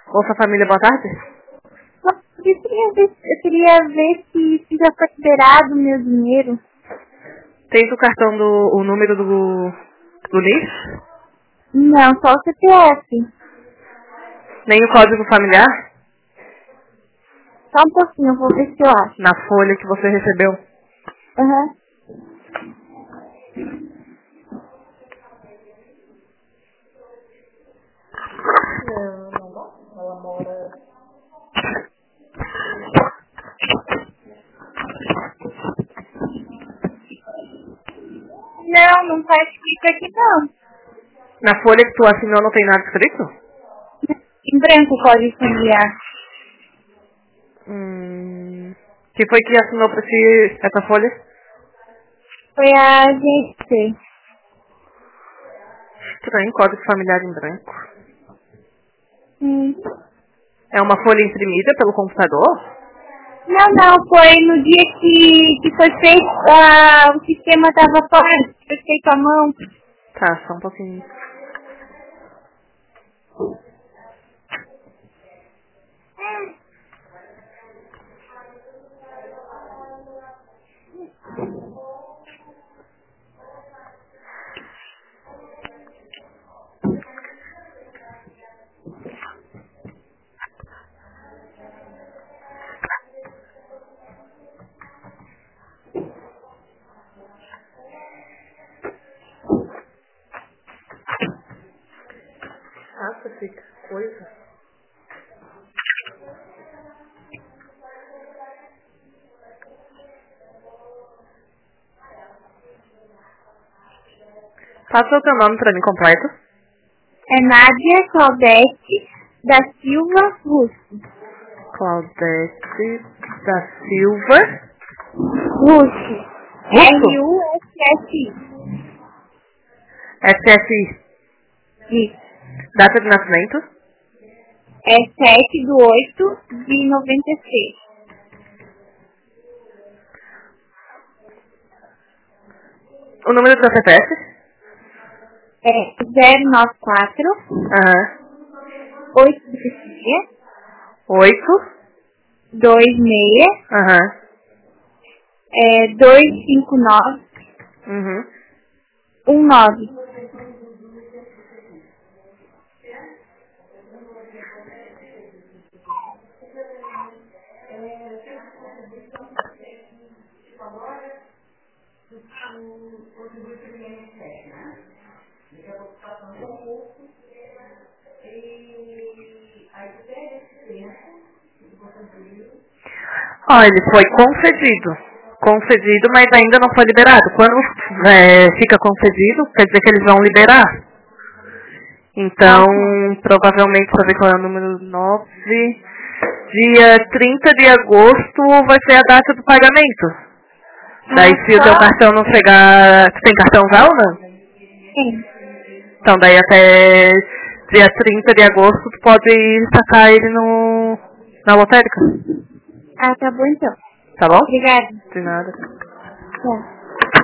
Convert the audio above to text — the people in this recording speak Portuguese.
Ou sua família, boa tarde? Eu queria ver se já foi liberado o meu dinheiro. Tem o cartão o número do NIS? Não, só o CPF. Nem o código familiar? Só um pouquinho, eu vou ver se eu acho. Na folha que você recebeu? Aham. Ela mora... Não tá escrito aqui não. Na folha que tu assinou não tem nada escrito? Em branco o código familiar. Que foi que assinou pra ti essa folha? Foi a agência. Estranho, código familiar em branco. Hum. É uma folha imprimida pelo computador? Não, foi no dia que foi feito, o sistema estava fora, foi feito à mão. Tá, só um pouquinho. Nossa, que coisa. Passa o teu nome pra mim completo. É Nádia Claudete da Silva Russo. Claudete da Silva. Russo. R-U-S-S-I. SSI. Isso. Data de nascimento. É 7/8/96. O número do CPF? É 094 Aham. 86 8. 26 Aham. 259 Uhum. 19. Ó, ele foi concedido. Concedido, mas ainda não foi liberado. Quando fica concedido, quer dizer que eles vão liberar. Então, provavelmente, deixa eu ver qual é o número 9. Dia 30 de agosto vai ser a data do pagamento. Daí se o teu cartão não chegar... Tu tem cartão já ou não? Sim. Então daí até dia 30 de agosto tu pode sacar ele na lotérica. Ah, tá bom então. Tá bom? Obrigada. De nada. Tá.